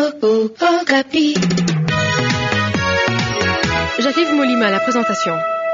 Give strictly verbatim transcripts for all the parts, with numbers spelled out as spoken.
oh, Okapi. J'arrive Molima à la présentation.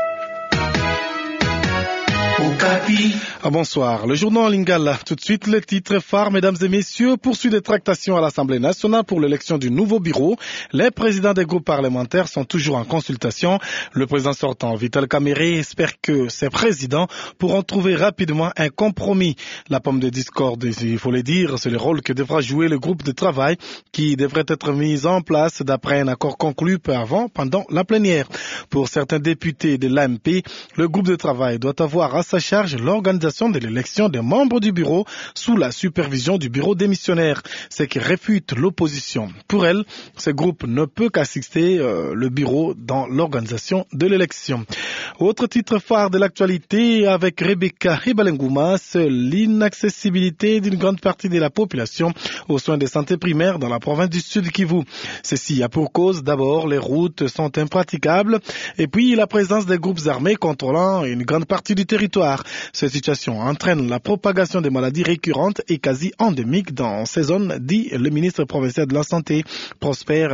Ah, bonsoir. Le journal en Lingala. Tout de suite, les titres phares, mesdames et messieurs, poursuit des tractations à l'Assemblée nationale pour l'élection du nouveau bureau. Les présidents des groupes parlementaires sont toujours en consultation. Le président sortant, Vital Kamerhe, espère que ses présidents pourront trouver rapidement un compromis. La pomme de discorde, il faut le dire, c'est le rôle que devra jouer le groupe de travail qui devrait être mis en place d'après un accord conclu peu avant, pendant la plénière. Pour certains députés de l'A M P, le groupe de travail doit avoir à sa charge l'organisation de l'élection des membres du bureau sous la supervision du bureau démissionnaire, ce qui réfute l'opposition. Pour elle, ce groupe ne peut qu'assister euh, le bureau dans l'organisation de l'élection. Autre titre phare de l'actualité avec Rebecca Ibalenguma, c'est l'inaccessibilité d'une grande partie de la population aux soins de santé primaire dans la province du Sud Kivu. Ceci a pour cause d'abord les routes sont impraticables et puis la présence des groupes armés contrôlant une grande partie du territoire. Cette situation entraîne la propagation des maladies récurrentes et quasi endémiques dans ces zones, dit le ministre provincial de la Santé, Prosper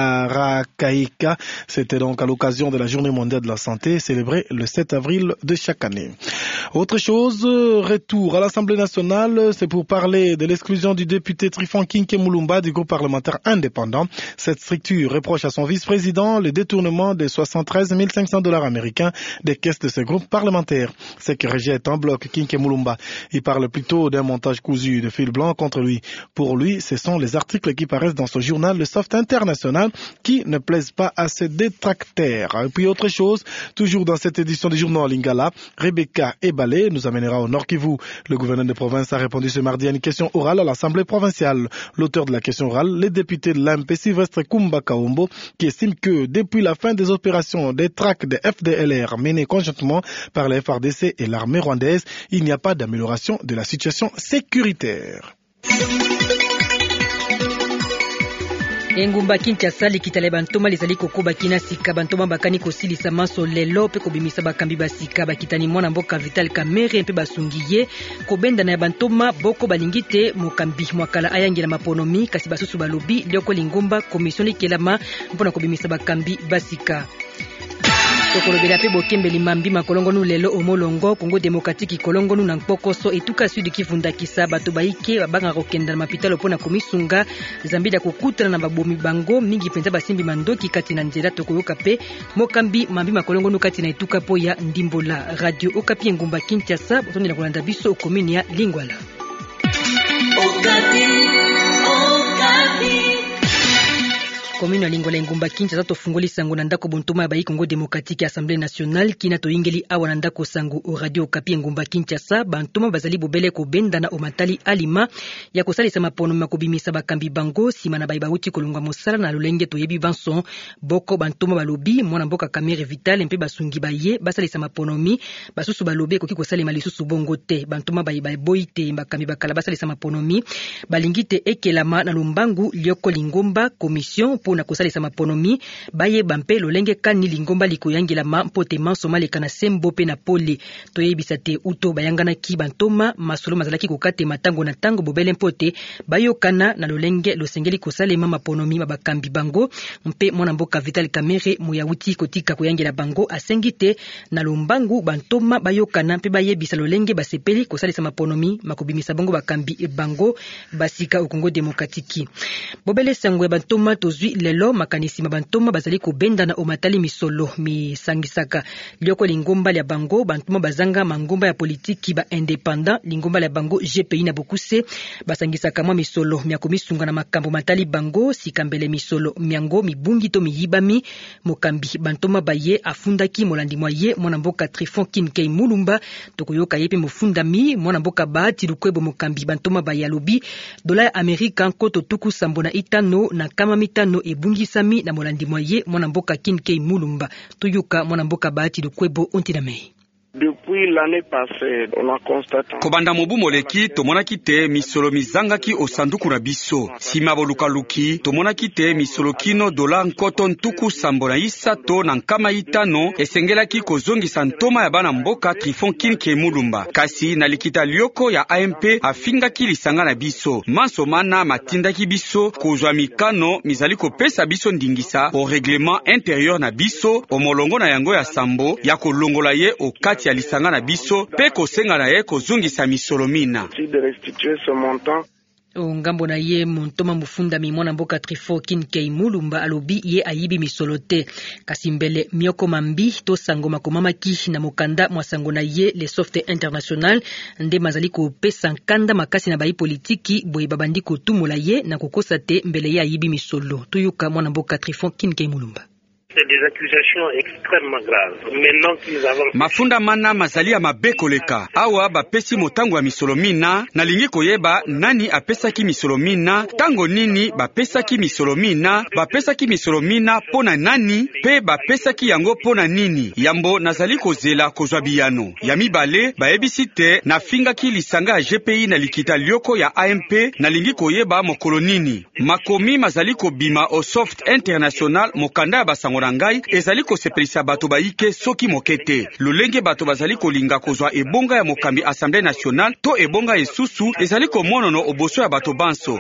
Barakaïka. C'était donc à l'occasion de la Journée mondiale de la santé, célébrée le sept avril de chaque année. Autre chose, retour à l'Assemblée nationale, c'est pour parler de l'exclusion du député Trifon Kinke Mulumba du groupe parlementaire indépendant. Cette structure reproche à son vice-président le détournement de soixante-treize mille cinq cents dollars américains des caisses de ce groupe parlementaire. Ce qui rejette en bloc Kinke Mulumba. Il parle plutôt d'un montage cousu de fil blanc contre lui. Pour lui, ce sont les articles qui paraissent dans ce journal, le Soft International, qui ne plaisent pas à ses détracteurs. Et puis autre chose, toujours dans cette édition du journal Lingala, Rebecca Ebale nous amènera au Nord Kivu. Le gouverneur de province a répondu ce mardi à une question orale à l'Assemblée provinciale. L'auteur de la question orale, le député de l'A M P Sylvestre Kumba Kaombo, qui estime que depuis la fin des opérations des traques de F D L R menées conjointement par la F R D C et l'armée rwandaise, il n'y a pas d'amélioration de la situation sécuritaire. Engumba Kinshasa likitale bantoma lezali kokoba kina sika bantoma bakani kosilisa maso lelo pe kobimisa bakambi basika bakitani mwana mboka Vital Kamerhe mpe basungiye kobenda na bantoma boko balingite mokambi mwakala ayangela maponomi kasi basusu balobi lioko lingomba komisioni kelama mpona kobimisa bakambi basika. Tokolobela pe bokembeli mambi makolongonu lelo omolongo Congo Démocratique kolongonu na Mpokoso etuka Sud Kivu ndakisa bato baike babanga kokenda na mapitalo pona komisunga zambida kokutana na babomi bango mingi penza basimbi mandoki kati na nzela tokoyoka pe mokambi mambi makolongonu kati na etuka po ya Ndimbola. Radio Okapi Ngumba Kinshasa botondi na kolanda biso okomini ya Lingwala. Okapi Okapi Komino Lingwala Ngumba Kinshasa tofungoli sango na ndako bontoma ya bayi Congo Démocratique Assemblée nationale kina toyingeli awa na ndako sango o Radio Okapi Ngumba Kinshasa bantoma bazali bobele ko benda na omatali alima ya kosalisa mapono makobimisa bakambi bango sima na bayi bauti kolongwa mosala na lolenge toyebi Vincent boko bantoma balobi mwana mboka Kamerhe Vital mpe basungi baye basalisa maponomi basusu balobi koki kosalema lisusu bongo te bantoma bayi bayi boite bakambi bakala basalisa maponomi balingite ekelama na lombangu lioko lingomba commission pona kosalisa maponomi baye bampe lolenge kani lingomba likoyangela ma mpote mansoma lekana sembo pe na pole toyebisa te uto bayangana ki bantoma masolo mazalaki kokate matango na tango bobele mpote bayokana na lolenge losengeli kosalema maponomi babakambi bango mpe mwana mboka Vital Kamerhe muyauti kotika koyangela bango asengite na lombangu bantoma bayokana mpe bayebisa lolenge basepeli kosalisa maponomi makobimisa bango bakambi bango basika au Congo Démocratique bobele sangwe bantoma tozwi lelo makanisi mabantoma bazali kobenda na omatali misolo misangisaka lioko lingomba ya bango bantoma bazanga mangomba ya politiki ba indépendant lingomba ya bango G P I na bokuse basangisaka mwa misolo miakomisunga na makambo matali bango sikambele misolo miango mibungi to miyibami mokambi bantoma baye afundaki molandi moye mwana mboka Trifon Kinke Mulumba tokoyoka yepe mofundami mwana mboka Bahati Lukwebo mokambi bantoma baye alobi dola ya Amerika nkoto tuku sambona itano na kama mitano ebungisami na molandi moye mwana mboka Kinke Mulumba toyoka mwana mboka Bahati Lukwebo ontinamei. Depuis l'année passée, on a constaté. Kobanda mobu moleki tomonaki te misolo mizangaki osanduku na biso. Sima bolukaluki tomonaki te misolo kino dola nkoto ntuku sambo na isa to na nkama itano esengelaki kozongisa ntoma ya bana mboka Trifon Kinke Mulumba. Kasi na likita lioko ya A M P afingaki lisanga na biso. Manso mana matindaki biso kozwa mikano mizali kopesa biso ndingisa o règlement intérieur na biso o molongo na yango ya sambo ya kolongola ye o kati ya lisanga na biso pe kosenga na ye kozongisa misolo mina. Ngambo na ye montoma mufunda mi mwana mboka Trifon Kinke Mulumba alobi ye ayibi misolo te. Kasi mbele mioko mambi to sango makomamaki na mokanda mwasango na ye le Soft International nde mazali kopesa nkanda makasi na bayi politiki boye babandi kotumula ye na kokosa te mbele ye ayibi misolo. Tuyuka mwana mboka Trifon Kinke Mulumba. C'est des accusations extrêmement graves. Maintenant qu'ils avancent. Mafunda mana mazali ya mabeko leka. Awa bapesi motango ya misolomina na lingi koyeba nani apesaki misolomina, tango nini bapesaki misolomina, bapesaki misolomina pona nani, pe bapesaki yango pona nini. Yambo nazali kozela kozwa biyano. Ya mibale baebisi te na fingaki lisanga ya G P I na likita lioko ya A M P na lingi koyeba mokolo nini. Makomi mazali kobima o Soft International mokanda ya basango ngai ezali kosepelisa bato baike soki mokete. Lolenge bato bazali kolinga kozwa ebonga ya mokambi Assemblée nationale to ebonga esusu ezali komonono oboso ya bato banso.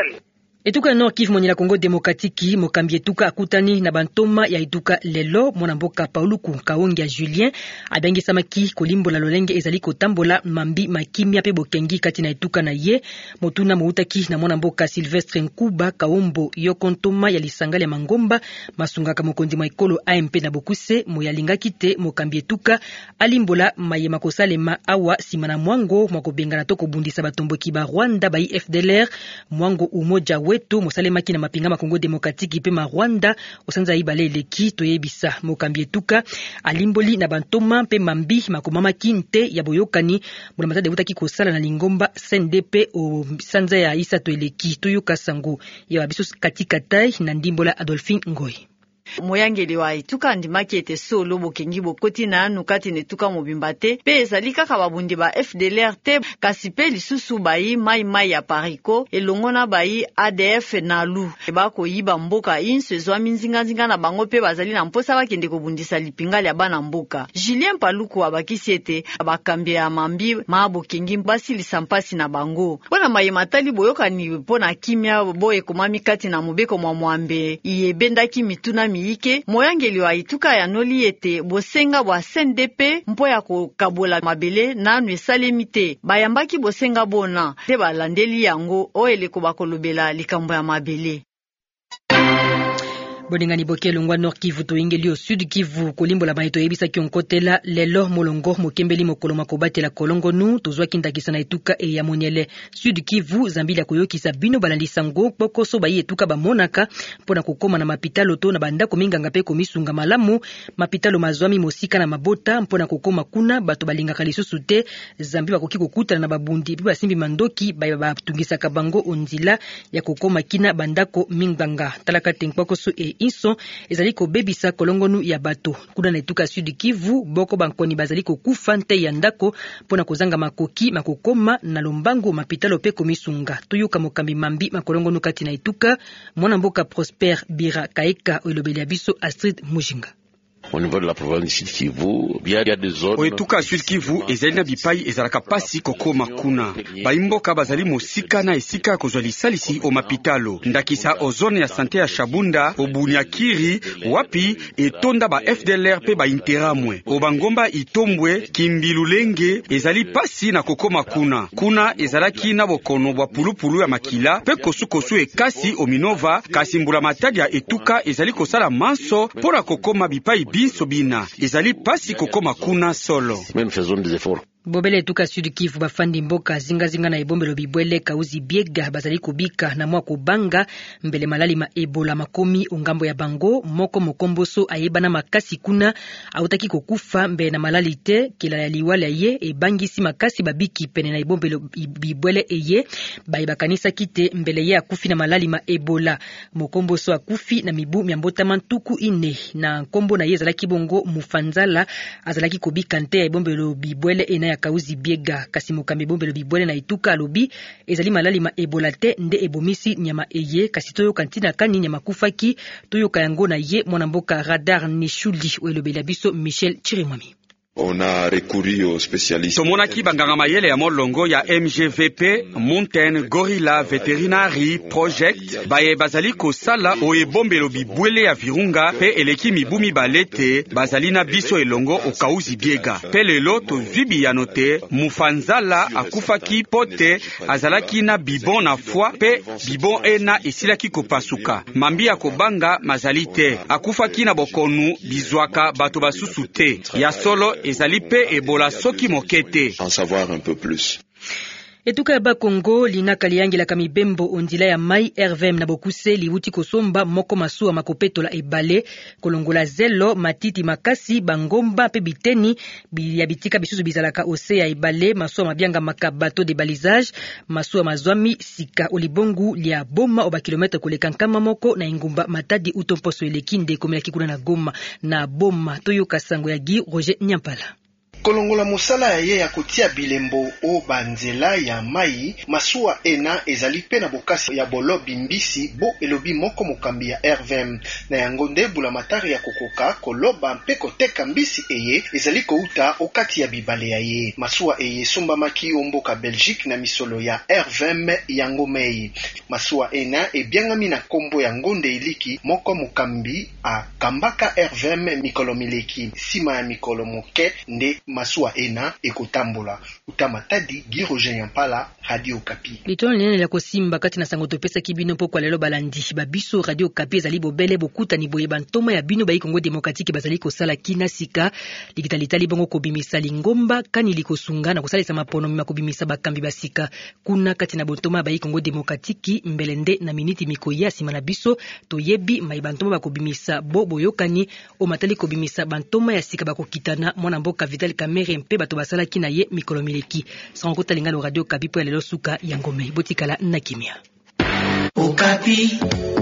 Etuka Nord Kivu moni la Congo Démocratique mokambi etuka akutani na bantoma ya etuka lelo mwana mboka Pauluku Kaongia Julien abengi samaki kolimbo la lolenge ezali kotambola mambi makimia pe bokengi kati na etuka na ye motuna moutaki na mwana mboka Sylvestre Nkuba Kaombo yokontoma ya lisanga ya Mangomba masungaka mokondi mwa ekolo A M P na Bokuse moyalinga kite mokambi etuka alimbola mayema kosalema awa simana mwango mwakobenga na toko bundisa batomboki ba Rwanda ba F D L R mwango umoja we to mosalemaki na mapinga ma Congo Démocratique pe ma Rwanda osanza ibale eleki toyebisa mokambi etuka alimboli na bantoma pe mambi makomama kinte ya boyokani mula matade butaki kosala na lingomba C N D P o sanza ya isa to eleki toyoka sango ya babiso katika tai na ndimbola Adolphine Ngoi. Moyangeli wa etuka ndimaki ete solo bokengi bokoti na anu kati netuka mobimba te pe ezali kaka babundi ba F D L R te kasi pe lisusu bayi mai mai ya Pariko elongona bayi A D F na lu bako yiba mboka inso ezwami nzinga nzinga na bango pe bazali na mposa bakende kobundisa lipinga ya bana mboka. Julien Paluku abakisi ete bakambi ya mambi ma bokengi basilisa mpasi na bango mpona mayema tali boyokani mpona kimia boye komami kati na mobeko mwa mwambe iyebendaki mituna ike moyangeli wa ituka ya noli ete bosenga bwa C N D P mpo ya kokabola mabele nanu esalemi te bayambaki bosenga bona te balandeli yango oyeleko bakolobela likambo ya mabele. Boningani bokelo ngwa Nord Kivu to ingeli o Sud Kivu kolimbo la baito yebisa kionkotela lelo molongo mokembeli mokolo makobate la kolongo nu tozwa kindakisa na etuka e ya moniele Sud Kivu zambili koyokisa bino balandi sango bokoso bayi etuka bamonaka mpona kokoma na mapitalo to na banda kominganga pe komisunga malamu mapitalo mazwami mosika na mabota mpona kokoma kuna bato balingaka lisusu te zambi bakoki kokutana na babundi bi basimbi mandoki ba batungisa kabango onzila ya kokoma kina bandako minganga talaka tenkwakoso e iso ezali ko bebisa kolongonu ya bato kuna na etuka Sud Kivu boko bankoni bazali ko kufa nte ya ndako pona kozanga makoki makokoma na lombango mapitalo pe komisunga tuyuka mokambi mambi makolongonu kati na etuka mwana mboka Prosper Bira Kaeka olobeli biso Astrid Mujinga. Au niveau de la province du Sud Kivu, il y a des zones. Oetuka Sud Kivu ezali na bipai ezalaka pasi kokoma kuna. Baimboka bazali mosika na esika kozwali salisi o mapitalo. Ndakisa o zone ya sante ya Shabunda, o Bunyakiri, wapi etonda ba F D L R pe ba Interamwe. O Bangomba Itombwe, Kimbilulenge ezali pasi na kokoma kuna. Kuna ezalaki na bokono bwa pulupulu ya makila pe kosu kosu ekasi o Minova kasimbula matadi ya etuka ezali kosala manso pona kokoma bipai biso bina ezali pasi kokoma kuna solo. Même faisons des efforts. Bobele tuka Sud Kivu bafandi mboka zinga zinga na ebombelo bibwele kauzi biega bazali kubika na mwa kubanga mbele malali ma Ebola makomi ongambo ya bango moko mokomboso ayebana makasi kuna autaki kokufa mbele na malali te kila ya liwala ye ebangisi makasi babiki pene na ebombelo bibwele eye bayeba kanisa kite mbele ye akufi na malali ma Ebola mokomboso akufi na mibu miambota mantuku ine na kombo na ye zalaki bongo mufanzala azalaki kubika nte ebombelo bibwele ena ya kauzi biega kasi mukambe bombelo bibwele na ituka alobi ezali malali ma Ebola te nde ebomisi nyama eye kasi toyo kantina kani nyama kufaki toyo kayango na ye mwana mboka radar nishuli welobela biso Michel Chirimwami. On a recouru aux spécialistes. Tomonaki banganga mayele ya molongo ya M G V P, Mountain Gorilla Veterinary Project, baye bazali ko sala o ebombelo bibwele ya virunga pe eleki mibumi balete bazali na biso elongo o kauzi biega. Pe lelo to vibi ya note mufanzala akufaki pote azalaki na bibon na foi pe bibon ena esilaki kopasuka. Mambi ya kobanga mazalite akufaki na bokonu bizwaka bato basusu te. Ya solo ezali pe Ebola soki mokete. En savoir un peu plus. Etuka ya Bakongo linaka liangela kamibembo ondila ya mai R V M na bokuse liuti kosomba moko masuwa makopetola ebale kolongola zelo matiti makasi bangomba pe biteni ya bitika bisusu bizalaka ose ya ebale masuwa mabianga makabato de balisage masuwa mazwami sika olibongu lia boma oba kilometre koleka nkama moko na ingumba matadi utomposo elekinde komela kikuna na Goma na boma toyo kasango ya Gi Roger Nyampala. Kolongola musala ya ye ya kotia bilembo o banzela ya mai masuwa ena ezali pe na bokasi ya bolobi mbisi bo elobi moko mokambi ya R V M na yango nde bula matari ya kokoka koloba mpe koteka mbisi eye ezali kouta okati ya bibale ya ye masuwa eye sombamaki omboka Belgique na misolo ya R V M yango mei masuwa ena ebiangami na kombo ya ngonde eliki moko mokambi a kambaka R V M mikolo mileki sima ya mikolo moke nde masuwa ena ekotambola utamatadi Gi Roger Nyampala Radio Kapi. Litono nene la kosimba kati na sango topesa kibino po kwa lelo balandi babiso Radio Kapi ezali bobele bokuta ni boye bantoma ya bino bayi Kongo Demokratike bazali kosala kina sika likitalitali bongo kobimisa lingomba kani likosunga na kosalisa mapono mima kobimisa bakambi basika kuna kati na bontoma bayi Kongo Demokratiki mbelende na miniti mikoya sima na biso toyebi mai bantoma bakobimisa bo boyokani o matali kobimisa bantoma ya sika bakokitana mwana mboka Vital Kamerhe mpe bato basala kina ye mikolo mileki sankota lingalo Radio Kapi po ya lelo suka ya ngome botikala na kimia. Okapi.